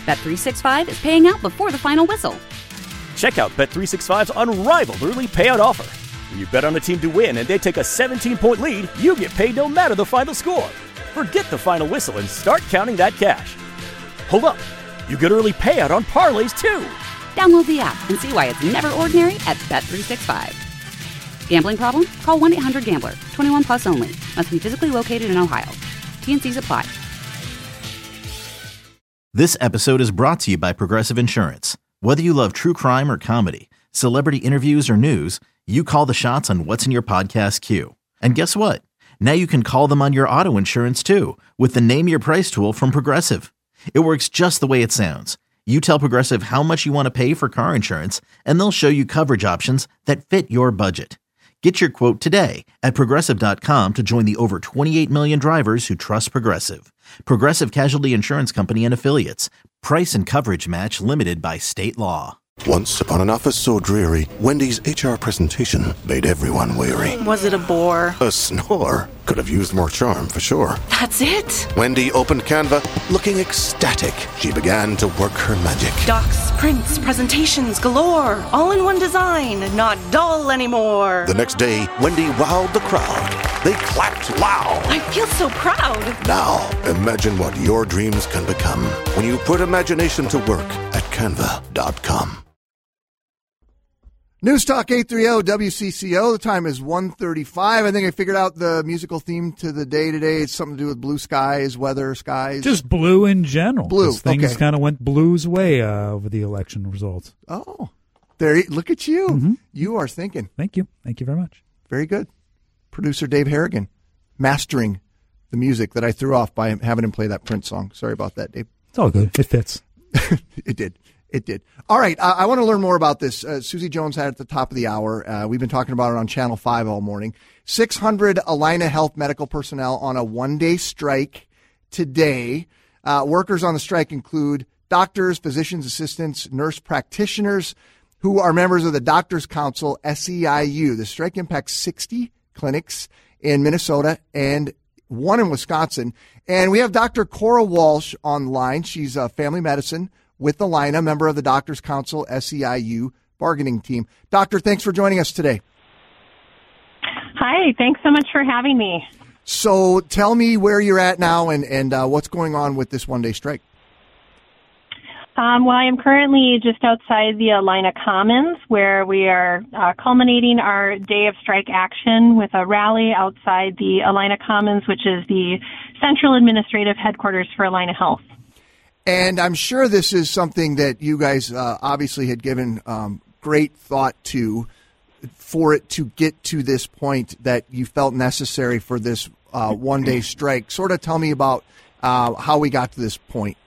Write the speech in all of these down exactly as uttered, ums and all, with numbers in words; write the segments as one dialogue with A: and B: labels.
A: Bet three sixty-five is paying out before the final whistle.
B: Check out Bet three sixty-five's unrivaled early payout offer. When you bet on a team to win and they take a seventeen-point lead, you get paid no matter the final score. Forget the final whistle and start counting that cash. Hold up. You get early payout on parlays, too.
A: Download the app and see why it's never ordinary at Bet three sixty-five. Gambling problem? Call one eight hundred gambler. twenty-one plus only. Must be physically located in Ohio. T N Cs apply.
C: This episode is brought to you by Progressive Insurance. Whether you love true crime or comedy, celebrity interviews or news, you call the shots on what's in your podcast queue. And guess what? Now you can call them on your auto insurance too with the Name Your Price tool from Progressive. It works just the way it sounds. You tell Progressive how much you want to pay for car insurance, and they'll show you coverage options that fit your budget. Get your quote today at Progressive dot com to join the over twenty-eight million drivers who trust Progressive. Progressive Casualty Insurance Company and Affiliates. Price and coverage match limited by state law.
D: Once upon an office so dreary, Wendy's H R presentation made everyone weary.
E: Was it a bore?
D: A snore. Could have used more charm, for sure.
E: That's it?
D: Wendy opened Canva, looking ecstatic. She began to work her magic.
E: Docs, prints, presentations galore. All in one design, not dull anymore.
D: The next day, Wendy wowed the crowd. They clapped loud.
E: I feel so proud.
D: Now, imagine what your dreams can become when you put imagination to work at canva dot com.
F: News Talk eight thirty W C C O. The time is one thirty-five. I think I figured out the musical theme to the day today. It's something to do with blue skies, weather, skies.
G: Just blue in general.
F: Blue.
G: Things
F: okay.
G: kind of went blue's way uh, over the election results.
F: Oh, there. Look at you.
G: Mm-hmm.
F: You are thinking.
G: Thank you. Thank you very much.
F: Very good. Producer Dave Harrigan mastering the music that I threw off by having him play that Prince song. Sorry about that, Dave.
G: It's all good. It fits.
F: It did. It did. All right. Uh, I want to learn more about this. Uh, Susie Jones had it at the top of the hour. Uh, we've been talking about it on Channel five all morning. six hundred Allina Health medical personnel on a one-day strike today. Uh, workers on the strike include doctors, physicians, assistants, nurse practitioners who are members of the Doctors Council, S E I U. The strike impacts sixty clinics in Minnesota and one in Wisconsin. And we have Doctor Cora Walsh on the line. She's a family medicine with Allina, member of the Doctors Council, S E I U bargaining team. Doctor, thanks for joining us today.
H: Hi, thanks so much for having me.
F: So tell me where you're at now and, and uh, what's going on with this one-day strike.
H: Um, well, I am currently just outside the Allina Commons, where we are uh, culminating our day of strike action with a rally outside the Allina Commons, which is the central administrative headquarters for Allina Health.
F: And I'm sure this is something that you guys uh, obviously had given um, great thought to for it to get to this point that you felt necessary for this uh, one-day strike. Sort of tell me about uh, how we got to this point.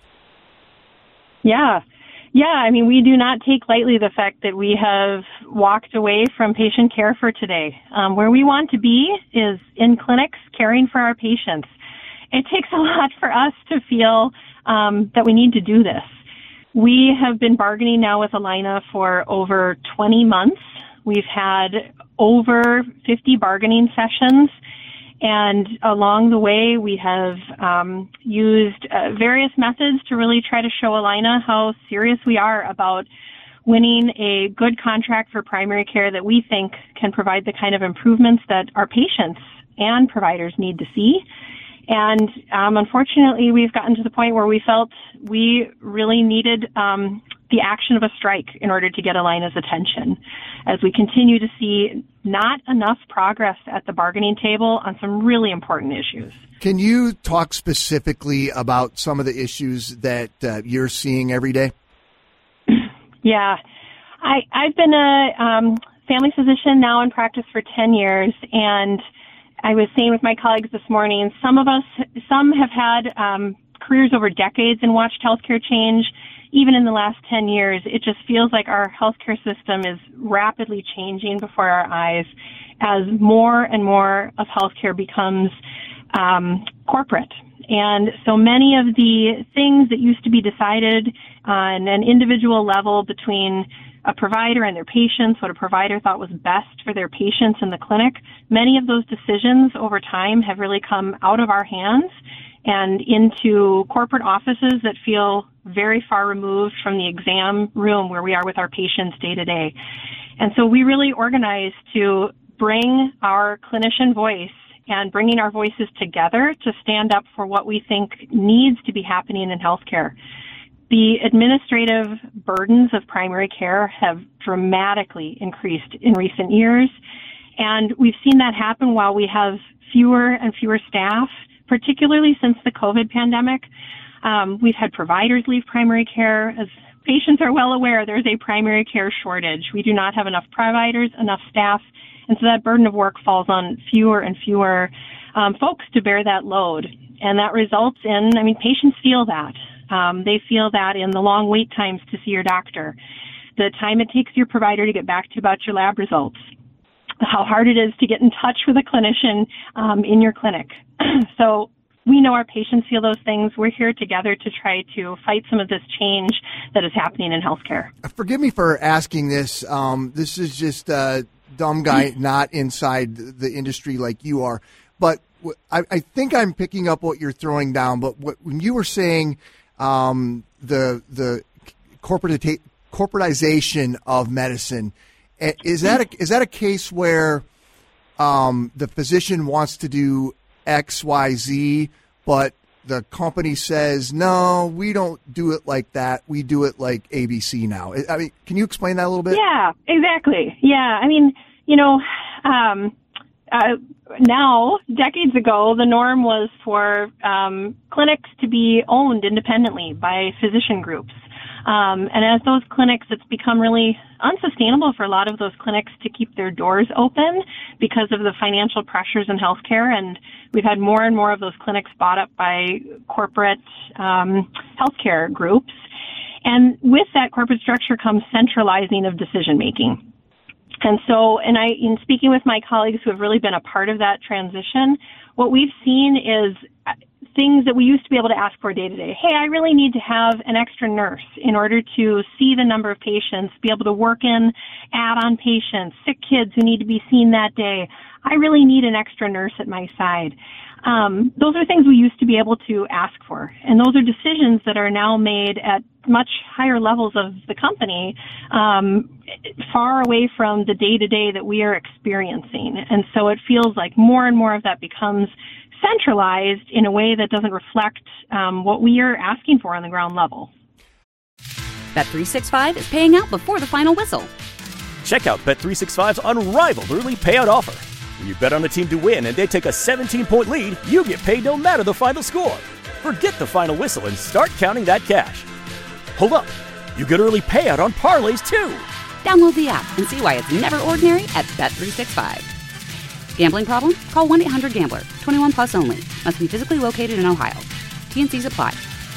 H: Yeah. Yeah, I mean, we do not take lightly the fact that we have walked away from patient care for today. Um, where we want to be is in clinics caring for our patients. It takes a lot for us to feel um, that we need to do this. We have been bargaining now with Allina for over twenty months. We've had over fifty bargaining sessions, and along the way we have um, used uh, various methods to really try to show Allina how serious we are about winning a good contract for primary care that we think can provide the kind of improvements that our patients and providers need to see. And um, unfortunately, we've gotten to the point where we felt we really needed um, the action of a strike in order to get Allina's attention, as we continue to see not enough progress at the bargaining table on some really important issues.
F: Can you talk specifically about some of the issues that uh, you're seeing every day?
H: Yeah. I, I've been a um, family physician now in practice for ten years, and I was saying with my colleagues this morning, some of us, some have had um, careers over decades and watched healthcare change. Even in the last ten years, it just feels like our healthcare system is rapidly changing before our eyes as more and more of healthcare becomes um, corporate. And so many of the things that used to be decided on an individual level between a provider and their patients, what a provider thought was best for their patients in the clinic, many of those decisions over time have really come out of our hands and into corporate offices that feel very far removed from the exam room where we are with our patients day to day. And so we really organized to bring our clinician voice and bringing our voices together to stand up for what we think needs to be happening in healthcare. The administrative burdens of primary care have dramatically increased in recent years, and we've seen that happen while we have fewer and fewer staff, particularly since the COVID pandemic. Um, we've had providers leave primary care. As patients are well aware, there's a primary care shortage. We do not have enough providers, enough staff, and so that burden of work falls on fewer and fewer um, folks to bear that load. And that results in, I mean, patients feel that. Um, they feel that in the long wait times to see your doctor, the time it takes your provider to get back to you about your lab results, how hard it is to get in touch with a clinician um, in your clinic. So we know our patients feel those things. We're here together to try to fight some of this change that is happening in healthcare.
F: Forgive me for asking this. Um, this is just a dumb guy not inside the industry like you are. But I, I think I'm picking up what you're throwing down. But what, when you were saying um, the the corporate corporatization of medicine, is that a, is that a case where um, the physician wants to do X, Y, Z, but the company says, no, we don't do it like that. We do it like A B C now. I mean, can you explain that a little bit?
H: Yeah, exactly. Yeah, I mean, you know, um, uh, now, decades ago, the norm was for um, clinics to be owned independently by physician groups. Um, and as those clinics, it's become really unsustainable for a lot of those clinics to keep their doors open because of the financial pressures in healthcare. And we've had more and more of those clinics bought up by corporate um, healthcare groups. And with that corporate structure comes centralizing of decision making. And so, and I, in speaking with my colleagues who have really been a part of that transition, what we've seen is things that we used to be able to ask for day to day. Hey, I really need to have an extra nurse in order to see the number of patients, be able to work in add-on patients, sick kids who need to be seen that day. I really need an extra nurse at my side. Um, those are things we used to be able to ask for. And those are decisions that are now made at much higher levels of the company, um, far away from the day-to-day that we are experiencing. And so it feels like more and more of that becomes centralized in a way that doesn't reflect um, what we are asking for on the ground level.
A: Bet three sixty-five is paying out before the final whistle.
B: Check out Bet three sixty-five's unrivaled early payout offer. When you bet on a team to win and they take a seventeen-point lead, you get paid no matter the final score. Forget the final whistle and start counting that cash. Hold up. You get early payout on parlays, too.
A: Download the app and see why it's never ordinary at Bet three sixty-five. Gambling problem? Call one eight hundred gambler. twenty-one plus only. Must be physically located in Ohio. T N Cs apply.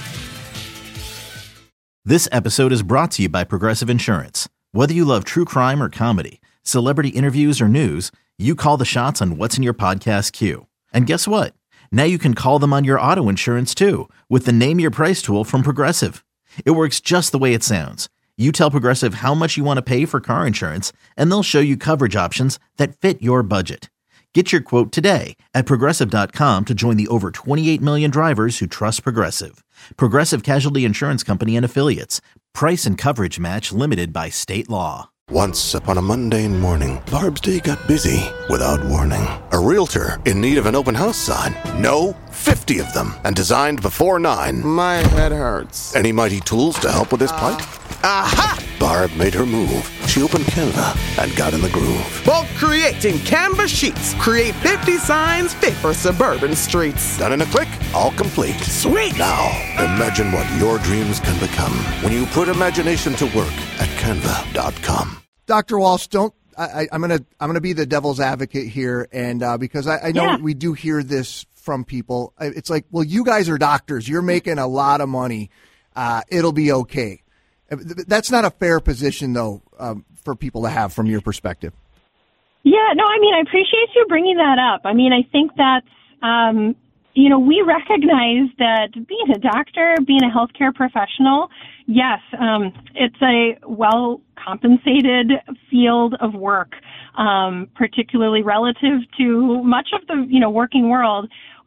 C: This episode is brought to you by Progressive Insurance. Whether you love true crime or comedy, celebrity interviews or news, you call the shots on what's in your podcast queue. And guess what? Now you can call them on your auto insurance too with the Name Your Price tool from Progressive. It works just the way it sounds. You tell Progressive how much you want to pay for car insurance, and they'll show you coverage options that fit your budget. Get your quote today at Progressive dot com to join the over twenty-eight million drivers who trust Progressive. Progressive Casualty Insurance Company and Affiliates. Price and coverage match limited by state law.
D: Once upon a mundane morning, Barb's day got busy without warning. A realtor in need of an open house sign. No, fifty of them, and designed before nine.
I: My head hurts.
D: Any mighty tools to help with his plight?
I: Aha!
D: Barb made her move. She opened Canva and got in the groove.
I: Bulk creating Canva sheets. Create fifty signs fit for suburban streets.
D: Done in a click, all complete.
I: Sweet!
D: Now, imagine what your dreams can become when you put imagination to work at Canva dot com.
F: Doctor Walsh, don't. I, I'm gonna. I'm gonna be the devil's advocate here, and uh, because I, I know
H: Yeah.
F: we do hear this from people. It's like, well, you guys are doctors. You're making a lot of money. Uh, it'll be okay. That's not a fair position, though, um, for people to have from your perspective.
H: Yeah, no, I mean, I appreciate you bringing that up. I mean, I think that's, um, you know, we recognize that being a doctor, being a healthcare professional, yes, um, it's a well-compensated field of work, um, particularly relative to much of the, you know, working world. What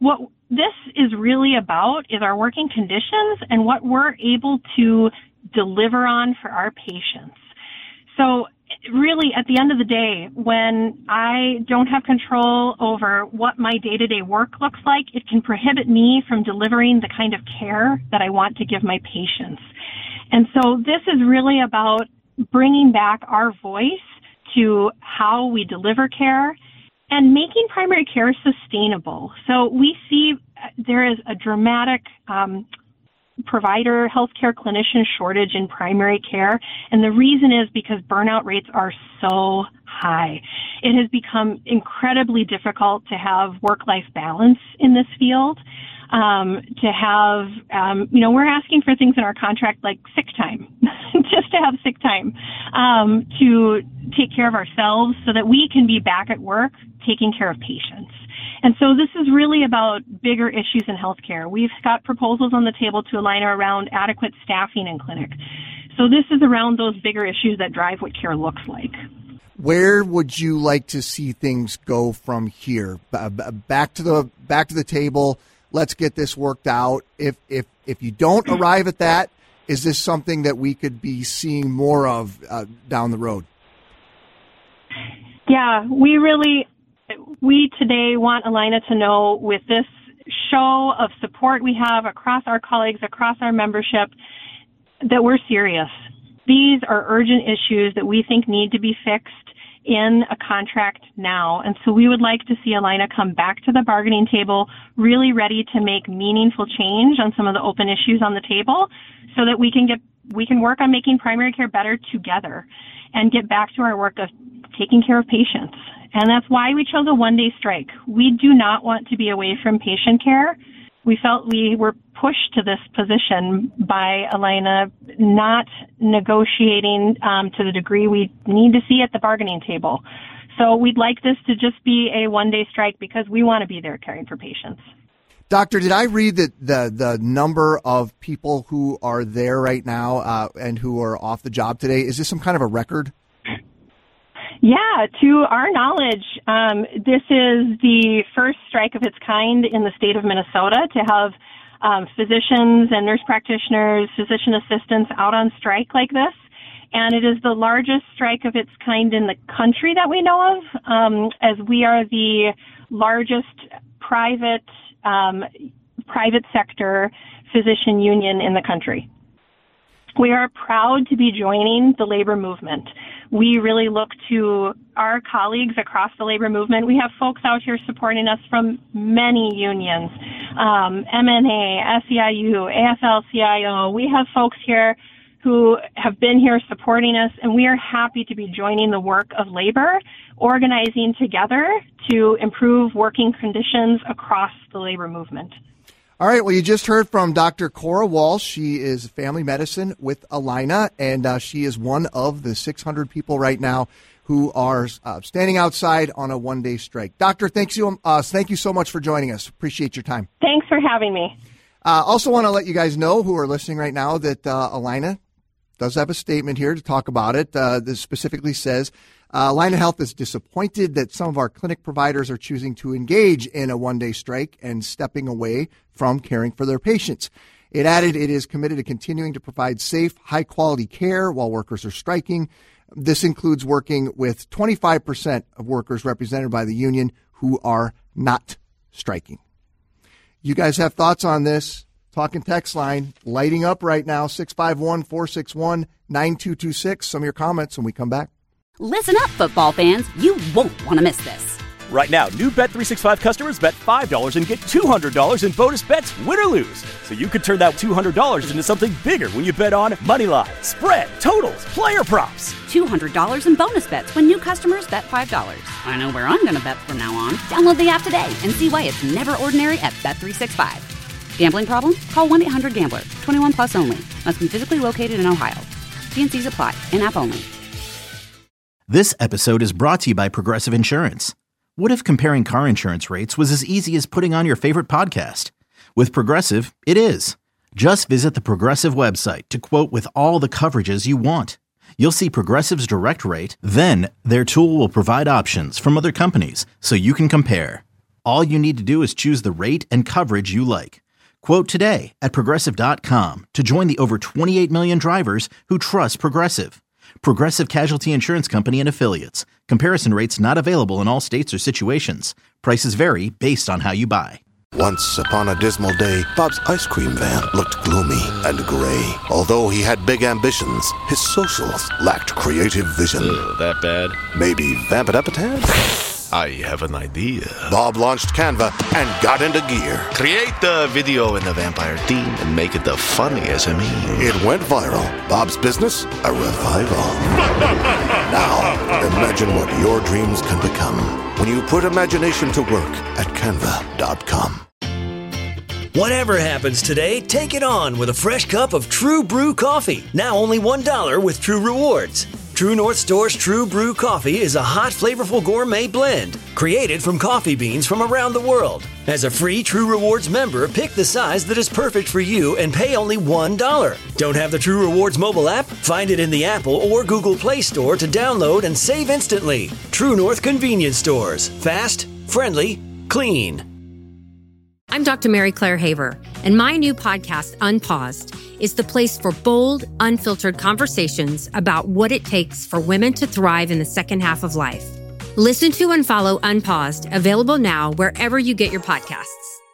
H: this is really about is our working conditions and what we're able to deliver on for our patients. So really, at the end of the day, when I don't have control over what my day-to-day work looks like, it can prohibit me from delivering the kind of care that I want to give my patients. And so this is really about bringing back our voice to how we deliver care and making primary care sustainable. So we see there is a dramatic um, provider, healthcare clinician shortage in primary care. And the reason is because burnout rates are so high. It has become incredibly difficult to have work-life balance in this field. Um, to have, um, you know, we're asking for things in our contract like sick time, just to have sick time, um, to take care of ourselves so that we can be back at work taking care of patients. And so this is really about bigger issues in healthcare. We've got proposals on the table to align around adequate staffing in clinic. So this is around those bigger issues that drive what care looks like.
F: Where would you like to see things go from here? B- back to the back to the table. Let's get this worked out. If if if you don't arrive at that, is this something that we could be seeing more of uh, down the road?
H: Yeah, we really, we today want Allina to know with this show of support we have across our colleagues, across our membership, that we're serious. These are urgent issues that we think need to be fixed in a contract now. And so we would like to see Allina come back to the bargaining table, really ready to make meaningful change on some of the open issues on the table so that we can get, we can work on making primary care better together and get back to our work of taking care of patients. And that's why we chose a one-day strike. We do not want to be away from patient care. We felt we were pushed to this position by Allina not negotiating um, to the degree we need to see at the bargaining table. So we'd like this to just be a one-day strike because we want to be there caring for patients.
F: Doctor, did I read that the, the number of people who are there right now uh, and who are off the job today, is this some kind of a record?
H: Yeah, to our knowledge, um, this is the first strike of its kind in the state of Minnesota to have um, physicians and nurse practitioners, physician assistants out on strike like this. And it is the largest strike of its kind in the country that we know of, um, as we are the largest private um, private sector physician union in the country. We are proud to be joining the labor movement. We really look to our colleagues across the labor movement. We have folks out here supporting us from many unions, um, M N A, S E I U, A F L C I O. We have folks here who have been here supporting us, and we are happy to be joining the work of labor, organizing together to improve working conditions across the labor movement.
F: All right. Well, you just heard from Doctor Cora Walsh. She is family medicine with Allina, and uh, she is one of the six hundred people right now who are uh, standing outside on a one-day strike. Doctor, thanks you, uh, thank you so much for joining us. Appreciate your time.
H: Thanks for having me.
F: Uh, also want to let you guys know who are listening right now that uh, Allina does have a statement here to talk about it. Uh, this specifically says, Uh, Allina Health is disappointed that some of our clinic providers are choosing to engage in a one-day strike and stepping away from caring for their patients. It added it is committed to continuing to provide safe, high-quality care while workers are striking. This includes working with twenty-five percent of workers represented by the union who are not striking. You guys have thoughts on this? Talking text line lighting up right now, six five one, four six one, nine two two six. Some of your comments when we come back.
A: Listen up, football fans. You won't want to miss this.
B: Right now, new Bet three sixty-five customers bet five dollars and get two hundred dollars in bonus bets, win or lose. So you could turn that two hundred dollars into something bigger when you bet on money line, spread, totals, player props.
A: two hundred dollars in bonus bets when new customers bet five dollars. I know where I'm going to bet from now on. Download the app today and see why it's never ordinary at Bet three sixty-five. Gambling problem? Call one eight hundred gambler. twenty-one plus only. Must be physically located in Ohio. T N Cs apply. In-app only.
C: This episode is brought to you by Progressive Insurance. What if comparing car insurance rates was as easy as putting on your favorite podcast? With Progressive, it is. Just visit the Progressive website to quote with all the coverages you want. You'll see Progressive's direct rate, then their tool will provide options from other companies so you can compare. All you need to do is choose the rate and coverage you like. Quote today at Progressive dot com to join the over twenty-eight million drivers who trust Progressive. Progressive Casualty Insurance Company and Affiliates. Comparison rates not available in all states or situations. Prices vary based on how you buy.
D: Once upon a dismal day, Bob's ice cream van looked gloomy and gray. Although he had big ambitions, his socials lacked creative vision.
J: Ugh, that bad?
D: Maybe vamp it up a tad?
J: I have an idea.
D: Bob launched Canva and got into gear.
J: Create the video in the vampire theme and make it the funniest of me.
D: It went viral. Bob's business, a revival. Now, imagine what your dreams can become when you put imagination to work at canva dot com.
K: Whatever happens today, take it on with a fresh cup of True Brew coffee. Now only one dollar with True Rewards. True North Store's True Brew coffee is a hot, flavorful gourmet blend created from coffee beans from around the world. As a free True Rewards member, pick the size that is perfect for you and pay only one dollar. Don't have the True Rewards mobile app? Find it in the Apple or Google Play Store to download and save instantly. True North Convenience Stores. Fast, friendly, clean.
L: I'm Doctor Mary Claire Haver, and my new podcast, Unpaused, is the place for bold, unfiltered conversations about what it takes for women to thrive in the second half of life. Listen to and follow Unpaused, available now wherever you get your podcasts.